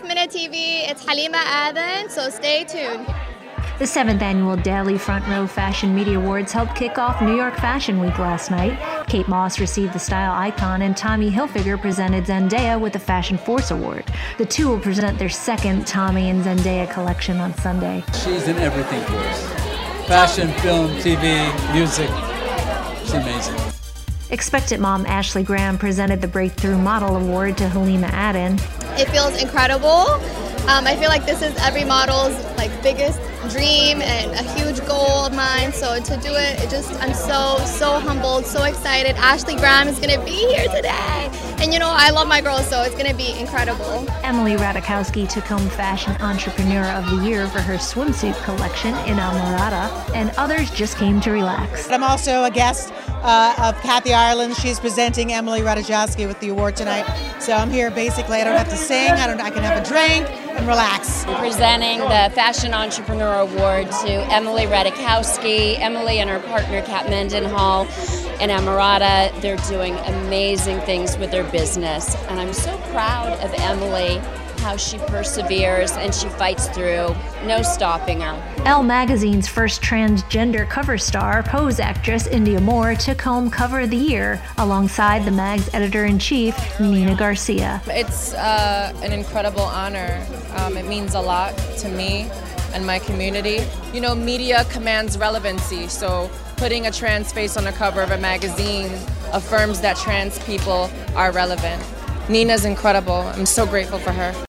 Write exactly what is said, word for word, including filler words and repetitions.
five minute T V. It's Halima Aden, so stay tuned. The seventh annual Daily Front Row Fashion Media Awards helped kick off New York Fashion Week last night. Kate Moss received the Style Icon, and Tommy Hilfiger presented Zendaya with the Fashion Force Award. The two will present their second Tommy and Zendaya collection on Sunday. She's in everything for us. Fashion, film, T V, music. She's amazing. Expectant mom Ashley Graham presented the Breakthrough Model Award to Halima Aden. It feels incredible. Um, I feel like this is every model's like biggest dream and a huge goal of mine. So to do it, it just I'm so so humbled, so excited. Ashley Graham is gonna be here today, and you know I love my girls, so it's gonna be incredible. Emily Ratajkowski took home Fashion Entrepreneur of the Year for her swimsuit collection in Amarada, and others just came to relax. I'm also a guest uh, of Kathy Ireland. She's presenting Emily Ratajkowski with the award tonight. So I'm here basically. I don't have to sing. I don't. I can have a drink and relax. I'm presenting the Fashion Entrepreneur Award to Emily Ratajkowski. Emily and her partner Kat Mendenhall in Amarada. They're doing amazing things with their business, and I'm so proud of Emily, how she perseveres and she fights through, no stopping her. Elle Magazine's first transgender cover star, Pose actress India Moore, took home Cover of the Year alongside the mag's editor-in-chief, Nina Garcia. It's uh, an incredible honor. Um, it means a lot to me and my community. You know, media commands relevancy, so putting a trans face on the cover of a magazine affirms that trans people are relevant. Nina's incredible. I'm so grateful for her.